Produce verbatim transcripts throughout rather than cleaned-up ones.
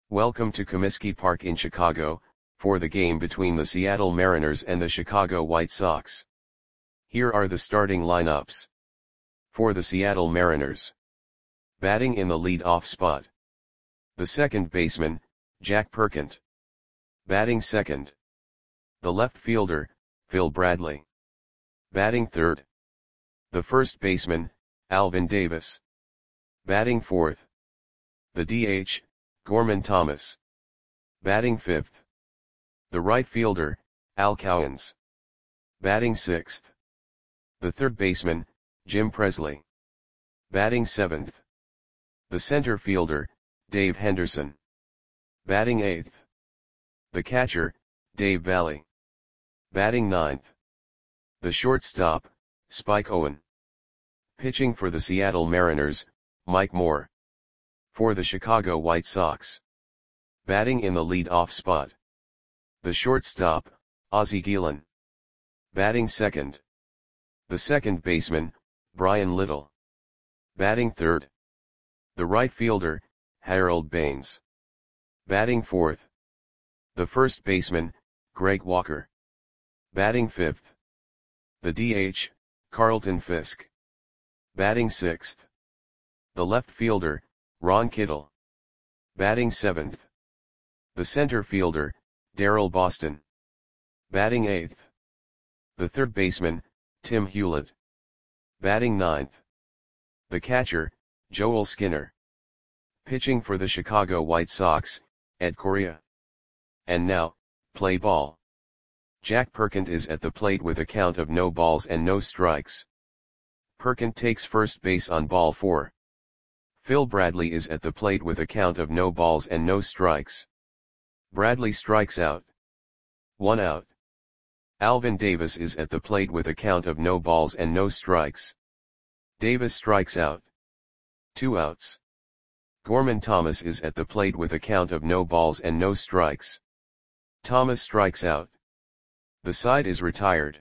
Welcome to Comiskey Park in Chicago, for the game between the Seattle Mariners and the Chicago White Sox. Here are the starting lineups. For the Seattle Mariners. Batting in the lead-off spot. The second baseman, Jack Perkent. Batting second. The left fielder, Phil Bradley. Batting third. The first baseman, Alvin Davis. Batting fourth. The D H, Gorman Thomas. Batting fifth. The right fielder, Al Cowens. Batting sixth. The third baseman, Jim Presley. Batting seventh. The center fielder, Dave Henderson. Batting eighth. The catcher, Dave Valle. Batting ninth. The shortstop, Spike Owen. Pitching for the Seattle Mariners, Mike Moore. For the Chicago White Sox. Batting in the lead-off spot. The shortstop, Ozzie Guillen. Batting second. The second baseman, Bryan Little. Batting third. The right fielder, Harold Baines. Batting fourth. The first baseman, Greg Walker. Batting fifth. The D H, Carlton Fisk. Batting sixth. The left fielder, Ron Kittle. Batting seventh. The center fielder, Darryl Boston. Batting eighth. The third baseman, Tim Hewlett. Batting ninth. The catcher, Joel Skinner. Pitching for the Chicago White Sox, Ed Correa. And now, play ball. Jack Perkent is at the plate with a count of no balls and no strikes. Perkent takes first base on ball four. Phil Bradley is at the plate with a count of no balls and no strikes. Bradley strikes out. One out. Alvin Davis is at the plate with a count of no balls and no strikes. Davis strikes out. Two outs. Gorman Thomas is at the plate with a count of no balls and no strikes. Thomas strikes out. The side is retired.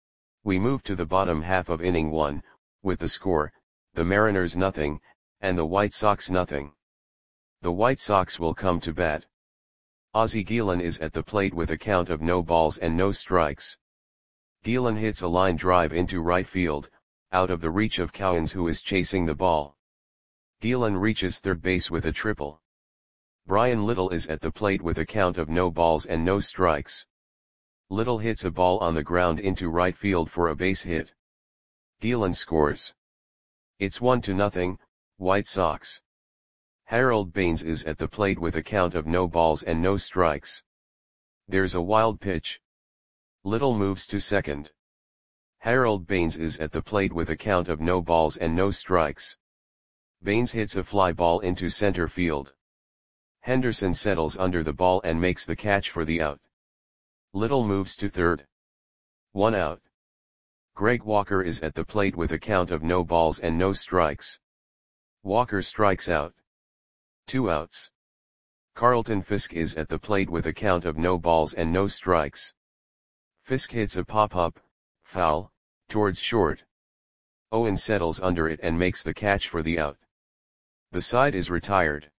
We move to the bottom half of inning one, with the score, the Mariners nothing, and the White Sox nothing. The White Sox will come to bat. Ozzie Guillen is at the plate with a count of no balls and no strikes. Guillen hits a line drive into right field, out of the reach of Cowens, who is chasing the ball. Guillen reaches third base with a triple. Bryan Little is at the plate with a count of no balls and no strikes. Little hits a ball on the ground into right field for a base hit. Guillen scores. It's one to nothing, White Sox. Harold Baines is at the plate with a count of no balls and no strikes. There's a wild pitch. Little moves to second. Harold Baines is at the plate with a count of no balls and no strikes. Baines hits a fly ball into center field. Henderson settles under the ball and makes the catch for the out. Little moves to third. One out. Greg Walker is at the plate with a count of no balls and no strikes. Walker strikes out. Two outs. Carlton Fisk is at the plate with a count of no balls and no strikes. Fisk hits a pop-up, foul, towards short. Owen settles under it and makes the catch for the out. The side is retired.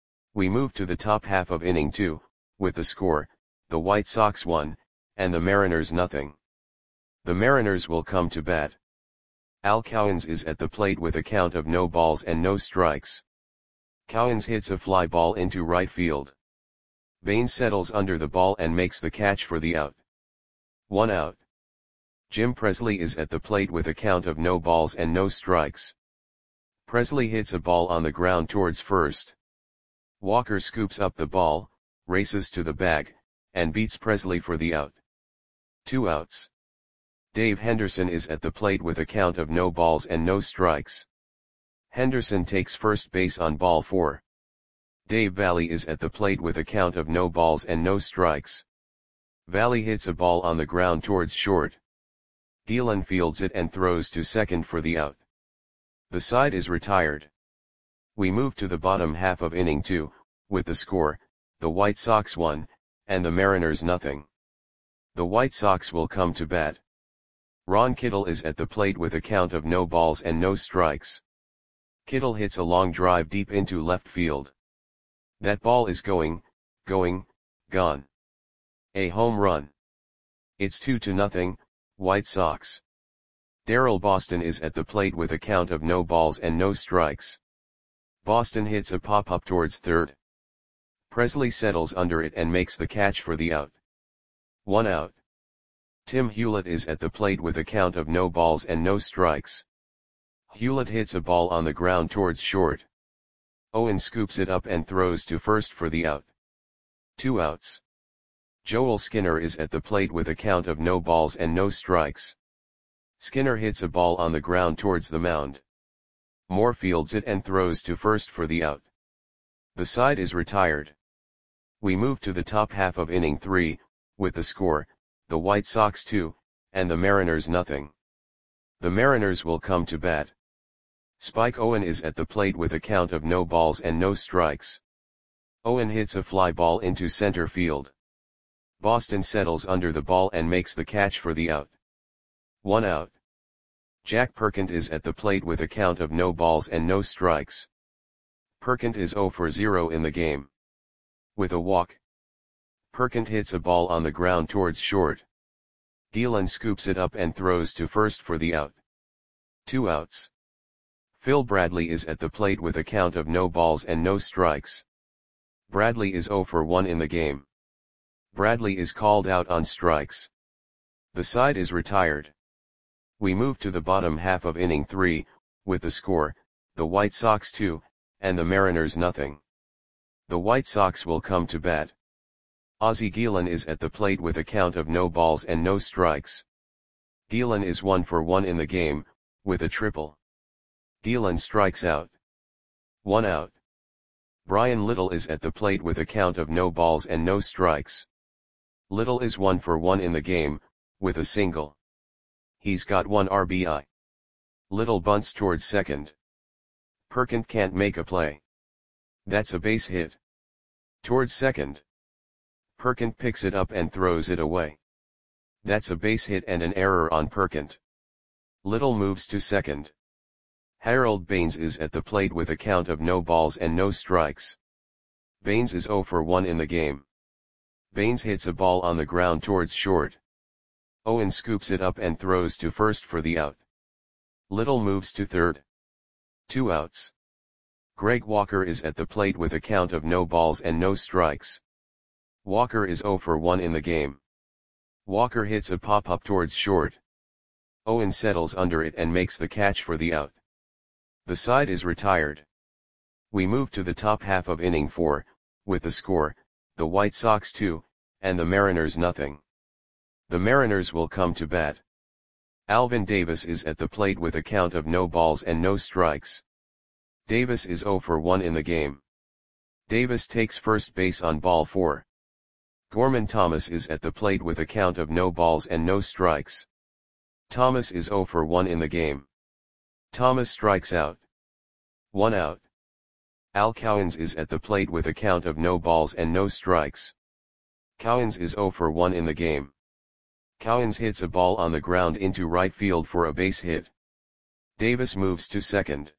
We move to the top half of inning two, with the score, the White Sox one, and the Mariners nothing. The Mariners will come to bat. Al Cowens is at the plate with a count of no balls and no strikes. Cowens hits a fly ball into right field. Baines settles under the ball and makes the catch for the out. One out. Jim Presley is at the plate with a count of no balls and no strikes. Presley hits a ball on the ground towards first. Walker scoops up the ball, races to the bag, and beats Presley for the out. Two outs. Dave Henderson is at the plate with a count of no balls and no strikes. Henderson takes first base on ball four. Dave Valle is at the plate with a count of no balls and no strikes. Valle hits a ball on the ground towards short. Guillen fields it and throws to second for the out. The side is retired. We move to the bottom half of inning two, with the score, the White Sox one, and the Mariners nothing. The White Sox will come to bat. Ron Kittle is at the plate with a count of no balls and no strikes. Kittle hits a long drive deep into left field. That ball is going, going, gone. A home run. It's two to nothing, White Sox. Darryl Boston is at the plate with a count of no balls and no strikes. Boston hits a pop-up towards third. Presley settles under it and makes the catch for the out. One out. Tim Hewlett is at the plate with a count of no balls and no strikes. Hewlett hits a ball on the ground towards short. Owen scoops it up and throws to first for the out. Two outs. Joel Skinner is at the plate with a count of no balls and no strikes. Skinner hits a ball on the ground towards the mound. Moore fields it and throws to first for the out. The side is retired. We move to the top half of inning three, with the score, the White Sox two, and the Mariners nothing. The Mariners will come to bat. Spike Owen is at the plate with a count of no balls and no strikes. Owen hits a fly ball into center field. Boston settles under the ball and makes the catch for the out. One out. Jack Perkins is at the plate with a count of no balls and no strikes. Perkins is zero for zero in the game. With a walk. Perkins hits a ball on the ground towards short. Gielan scoops it up and throws to first for the out. Two outs. Phil Bradley is at the plate with a count of no balls and no strikes. Bradley is zero for one in the game. Bradley is called out on strikes. The side is retired. We move to the bottom half of inning three, with the score, the White Sox two, and the Mariners nothing. The White Sox will come to bat. Ozzie Gielan is at the plate with a count of no balls and no strikes. Gielan is one for one in the game, with a triple. Gielan strikes out. One out. Brian Little is at the plate with a count of no balls and no strikes. Little is one for one in the game, with a single. He's got one R B I. Little bunts towards second. Perkins can't make a play. That's a base hit. Towards second. Perkins picks it up and throws it away. That's a base hit and an error on Perkins. Little moves to second. Harold Baines is at the plate with a count of no balls and no strikes. Baines is zero for one in the game. Baines hits a ball on the ground towards short. Owen scoops it up and throws to first for the out. Little moves to third. Two outs. Greg Walker is at the plate with a count of no balls and no strikes. Walker is zero for one in the game. Walker hits a pop-up towards short. Owen settles under it and makes the catch for the out. The side is retired. We move to the top half of inning four, with the score, the White Sox two, and the Mariners nothing. The Mariners will come to bat. Alvin Davis is at the plate with a count of no balls and no strikes. Davis is zero for one in the game. Davis takes first base on ball four. Gorman Thomas is at the plate with a count of no balls and no strikes. Thomas is zero for one in the game. Thomas strikes out. One out. Al Cowens is at the plate with a count of no balls and no strikes. Cowens is zero for one in the game. Cowens hits a ball on the ground into right field for a base hit. Davis moves to second.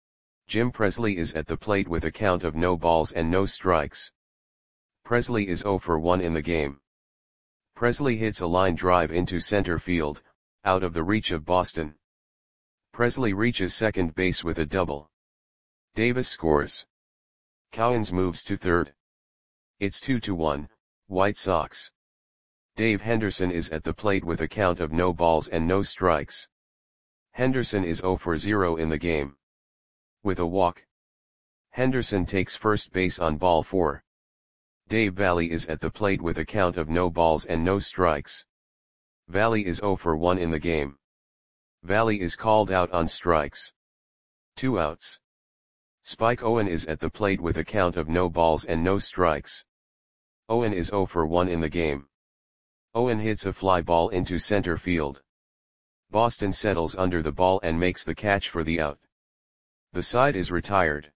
Jim Presley is at the plate with a count of no balls and no strikes. Presley is zero for one in the game. Presley hits a line drive into center field, out of the reach of Boston. Presley reaches second base with a double. Davis scores. Cowens moves to third. It's two to one, White Sox. Dave Henderson is at the plate with a count of no balls and no strikes. Henderson is zero for zero in the game. With a walk. Henderson takes first base on ball four. Dave Valley is at the plate with a count of no balls and no strikes. Valley is zero for one in the game. Valley is called out on strikes. Two outs. Spike Owen is at the plate with a count of no balls and no strikes. Owen is zero for one in the game. Owen hits a fly ball into center field. Boston settles under the ball and makes the catch for the out. The side is retired.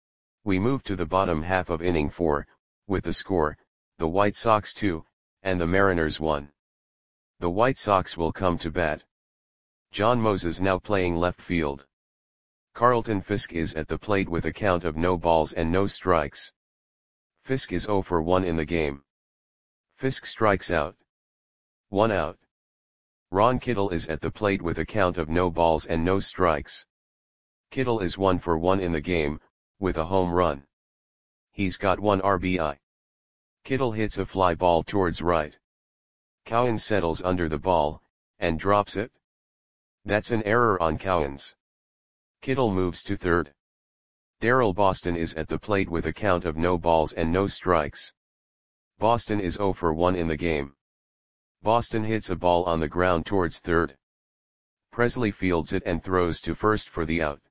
We move to the bottom half of inning four, with the score, the White Sox two, and the Mariners one. The White Sox will come to bat. John Moses now playing left field. Carlton Fisk is at the plate with a count of no balls and no strikes. Fisk is zero for one in the game. Fisk strikes out. One out. Ron Kittle is at the plate with a count of no balls and no strikes. Kittle is one for one in the game, with a home run. He's got one R B I. Kittle hits a fly ball towards right. Cowens settles under the ball, and drops it. That's an error on Cowens. Kittle moves to third. Darryl Boston is at the plate with a count of no balls and no strikes. Boston is zero for one in the game. Boston hits a ball on the ground towards third. Presley fields it and throws to first for the out.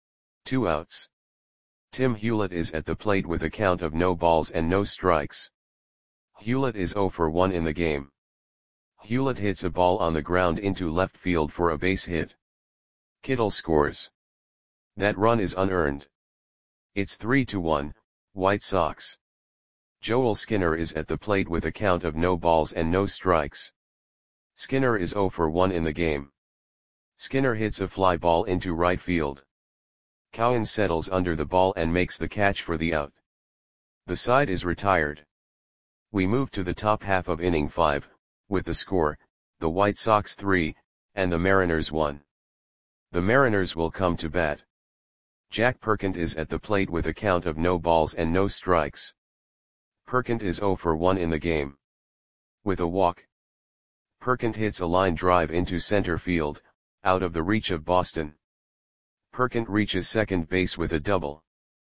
Two outs. Tim Hewlett is at the plate with a count of no balls and no strikes. Hewlett is zero for one in the game. Hewlett hits a ball on the ground into left field for a base hit. Kittle scores. That run is unearned. It's three to one, White Sox. Joel Skinner is at the plate with a count of no balls and no strikes. Skinner is zero for one in the game. Skinner hits a fly ball into right field. Cowens settles under the ball and makes the catch for the out. The side is retired. We move to the top half of inning five, with the score, the White Sox three, and the Mariners one. The Mariners will come to bat. Jack Perkins is at the plate with a count of no balls and no strikes. Perkins is zero for one in the game. With a walk. Perkins hits a line drive into center field, out of the reach of Boston. Perkins reaches second base with a double.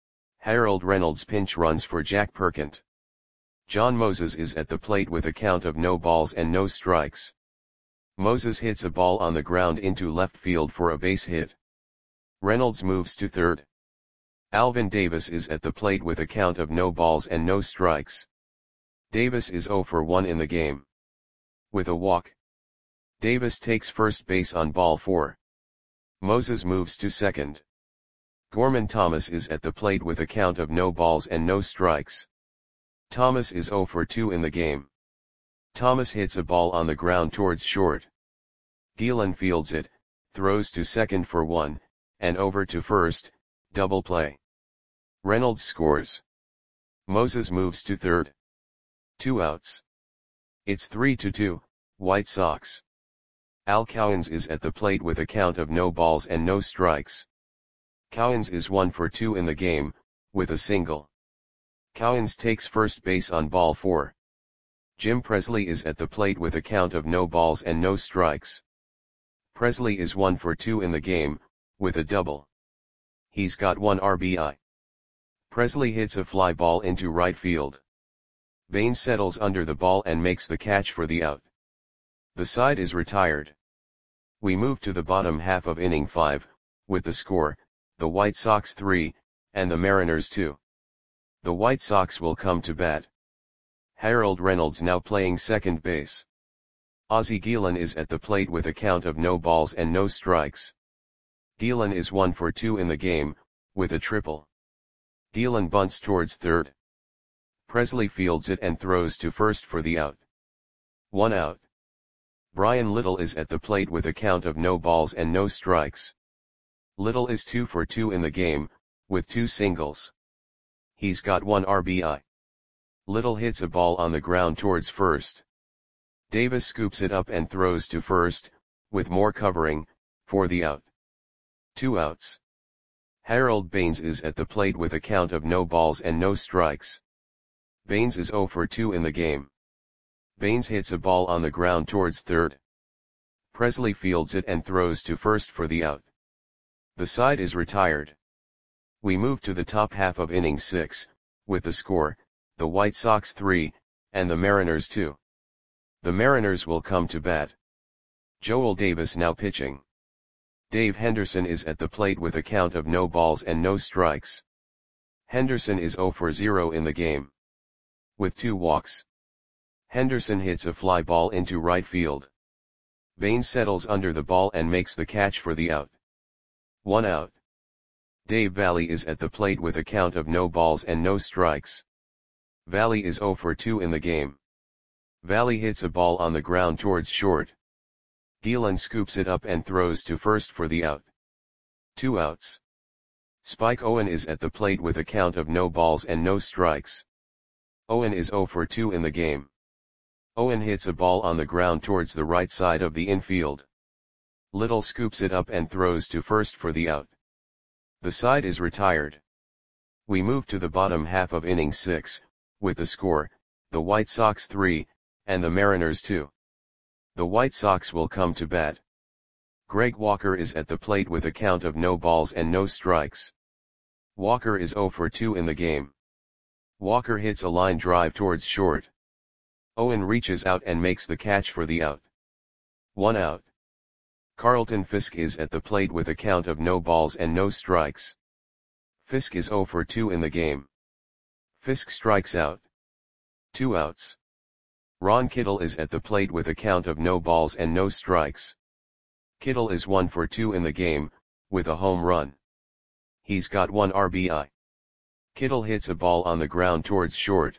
Harold Reynolds pinch runs for Jack Perkins. John Moses is at the plate with a count of no balls and no strikes. Moses hits a ball on the ground into left field for a base hit. Reynolds moves to third. Alvin Davis is at the plate with a count of no balls and no strikes. Davis is zero for one in the game. With a walk. Davis takes first base on ball four. Moses moves to second. Gorman Thomas is at the plate with a count of no balls and no strikes. Thomas is zero for two in the game. Thomas hits a ball on the ground towards short. Gielan fields it, throws to second for one, and over to first, double play. Reynolds scores. Moses moves to third. Two outs. It's three to two, White Sox. Al Cowens is at the plate with a count of no balls and no strikes. Cowens is one for two in the game, with a single. Cowens takes first base on ball four. Jim Presley is at the plate with a count of no balls and no strikes. Presley is one for two in the game, with a double. He's got one R B I. Presley hits a fly ball into right field. Baines settles under the ball and makes the catch for the out. The side is retired. We move to the bottom half of inning five, with the score, the White Sox three, and the Mariners two. The White Sox will come to bat. Harold Reynolds now playing second base. Ozzie Gielan is at the plate with a count of no balls and no strikes. Gielan is one for two in the game, with a triple. Gielan bunts towards third. Presley fields it and throws to first for the out. One out. Brian Little is at the plate with a count of no balls and no strikes. Little is two for two in the game, with two singles. He's got one R B I. Little hits a ball on the ground towards first. Davis scoops it up and throws to first, with more covering, for the out. Two outs. Harold Baines is at the plate with a count of no balls and no strikes. Baines is zero for two in the game. Baines hits a ball on the ground towards third. Presley fields it and throws to first for the out. The side is retired. We move to the top half of inning six, with the score, the White Sox three, and the Mariners two. The Mariners will come to bat. Joel Davis now pitching. Dave Henderson is at the plate with a count of no balls and no strikes. Henderson is zero for zero in the game. With two walks. Henderson hits a fly ball into right field. Baines settles under the ball and makes the catch for the out. One out. Dave Valley is at the plate with a count of no balls and no strikes. Valley is zero for two in the game. Valley hits a ball on the ground towards short. Gielan scoops it up and throws to first for the out. Two outs. Spike Owen is at the plate with a count of no balls and no strikes. Owen is zero for two in the game. Owen hits a ball on the ground towards the right side of the infield. Little scoops it up and throws to first for the out. The side is retired. We move to the bottom half of inning six, with the score, the White Sox three, and the Mariners two. The White Sox will come to bat. Greg Walker is at the plate with a count of no balls and no strikes. Walker is zero for two in the game. Walker hits a line drive towards short. Owen reaches out and makes the catch for the out. One out. Carlton Fisk is at the plate with a count of no balls and no strikes. Fisk is zero for two in the game. Fisk strikes out. Two outs. Ron Kittle is at the plate with a count of no balls and no strikes. Kittle is one for two in the game, with a home run. He's got one R B I. Kittle hits a ball on the ground towards short.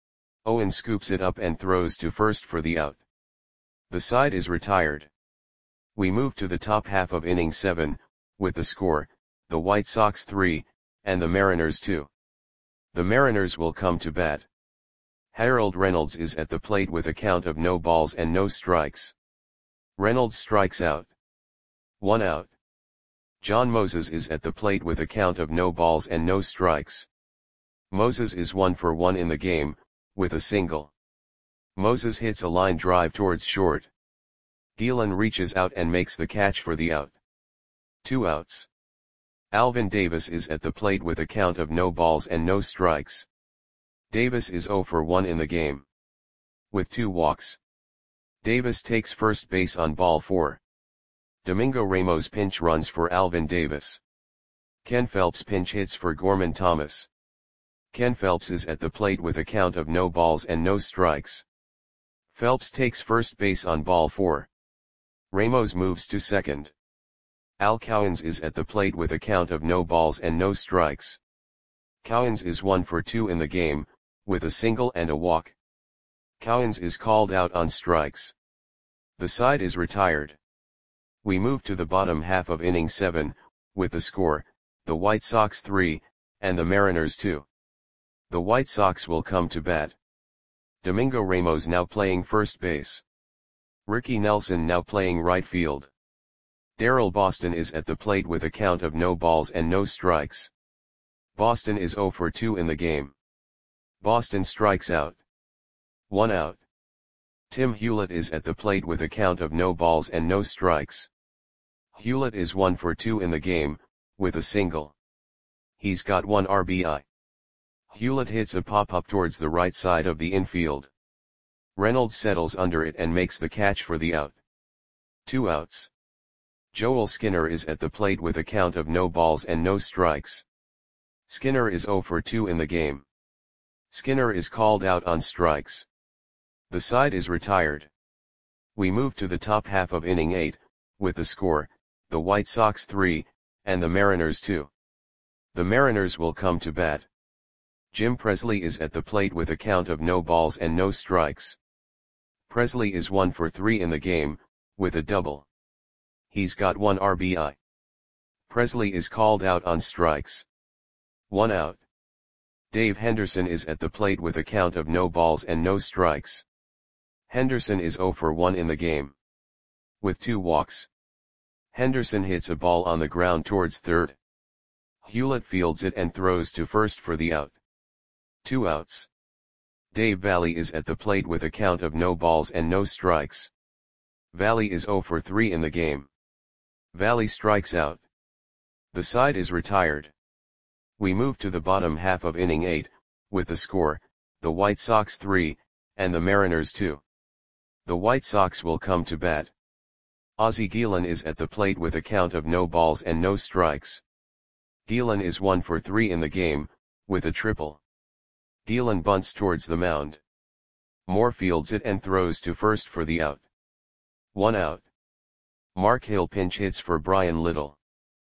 Owen scoops it up and throws to first for the out. The side is retired. We move to the top half of inning seven, with the score, the White Sox three, and the Mariners two. The Mariners will come to bat. Harold Reynolds is at the plate with a count of no balls and no strikes. Reynolds strikes out. One out. John Moses is at the plate with a count of no balls and no strikes. Moses is one for one in the game, with a single. Moses hits a line drive towards short. Gielan reaches out and makes the catch for the out. Two outs. Alvin Davis is at the plate with a count of no balls and no strikes. Davis is zero for one in the game. With two walks. Davis takes first base on ball four. Domingo Ramos pinch runs for Alvin Davis. Ken Phelps pinch hits for Gorman Thomas. Ken Phelps is at the plate with a count of no balls and no strikes. Phelps takes first base on ball four. Ramos moves to second. Al Cowens is at the plate with a count of no balls and no strikes. Cowens is one for two in the game, with a single and a walk. Cowens is called out on strikes. The side is retired. We move to the bottom half of inning seven, with the score, the White Sox three, and the Mariners two. The White Sox will come to bat. Domingo Ramos now playing first base. Ricky Nelson now playing right field. Darrell Boston is at the plate with a count of no balls and no strikes. Boston is zero for two in the game. Boston strikes out. One out. Tim Hewlett is at the plate with a count of no balls and no strikes. Hewlett is one for two in the game, with a single. He's got one R B I. Hewlett hits a pop-up towards the right side of the infield. Reynolds settles under it and makes the catch for the out. Two outs. Joel Skinner is at the plate with a count of no balls and no strikes. Skinner is zero for two in the game. Skinner is called out on strikes. The side is retired. We move to the top half of inning eight, with the score, the White Sox three, and the Mariners two. The Mariners will come to bat. Jim Presley is at the plate with a count of no balls and no strikes. Presley is one for three in the game, with a double. He's got one R B I. Presley is called out on strikes. One out. Dave Henderson is at the plate with a count of no balls and no strikes. Henderson is zero for one in the game. With two walks. Henderson hits a ball on the ground towards third. Hewlett fields it and throws to first for the out. Two outs. Dave Valley is at the plate with a count of no balls and no strikes. Valley is zero for three in the game. Valley strikes out. The side is retired. We move to the bottom half of inning eight, with the score, the White Sox three, and the Mariners two. The White Sox will come to bat. Ozzie Gielan is at the plate with a count of no balls and no strikes. Gielan is one for three in the game, with a triple. Gielan bunts towards the mound. Moore fields it and throws to first for the out. One out. Mark Hill pinch hits for Brian Little.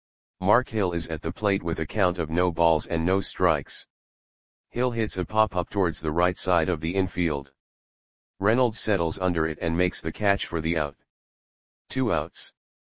Mark Hill is at the plate with a count of no balls and no strikes. Hill hits a pop-up towards the right side of the infield. Reynolds settles under it and makes the catch for the out. Two outs.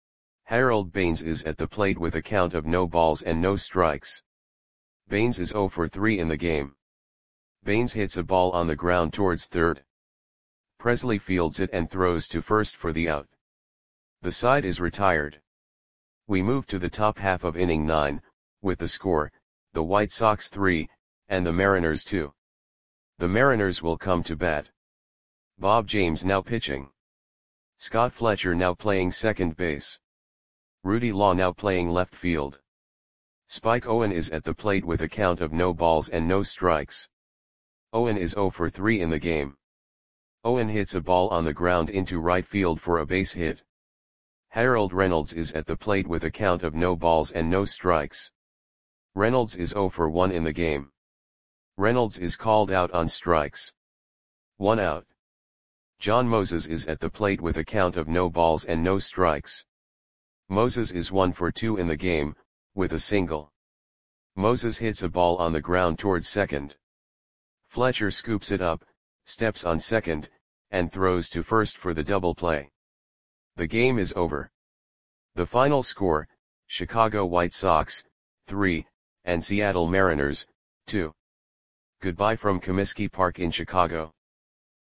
Harold Baines is at the plate with a count of no balls and no strikes. Baines is zero for three in the game. Baines hits a ball on the ground towards third. Presley fields it and throws to first for the out. The side is retired. We move to the top half of inning nine, with the score, the White Sox three, and the Mariners two. The Mariners will come to bat. Bob James now pitching. Scott Fletcher now playing second base. Rudy Law now playing left field. Spike Owen is at the plate with a count of no balls and no strikes. Owen is zero for three in the game. Owen hits a ball on the ground into right field for a base hit. Harold Reynolds is at the plate with a count of no balls and no strikes. Reynolds is zero for one in the game. Reynolds is called out on strikes. One out. John Moses is at the plate with a count of no balls and no strikes. Moses is one for two in the game, with a single. Moses hits a ball on the ground towards second. Fletcher scoops it up, steps on second, and throws to first for the double play. The game is over. The final score, Chicago White Sox, three, and Seattle Mariners, two. Goodbye from Comiskey Park in Chicago.